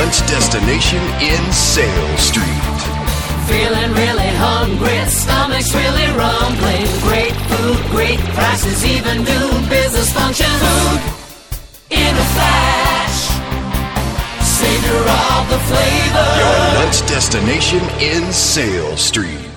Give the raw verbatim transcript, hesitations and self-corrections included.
lunch destination in Sale Street. Feeling really hungry, stomach's really rumbling. Great food, great prices, even new business functions. Food in a flash, savor of the flavor. Your lunch destination in Sale Street.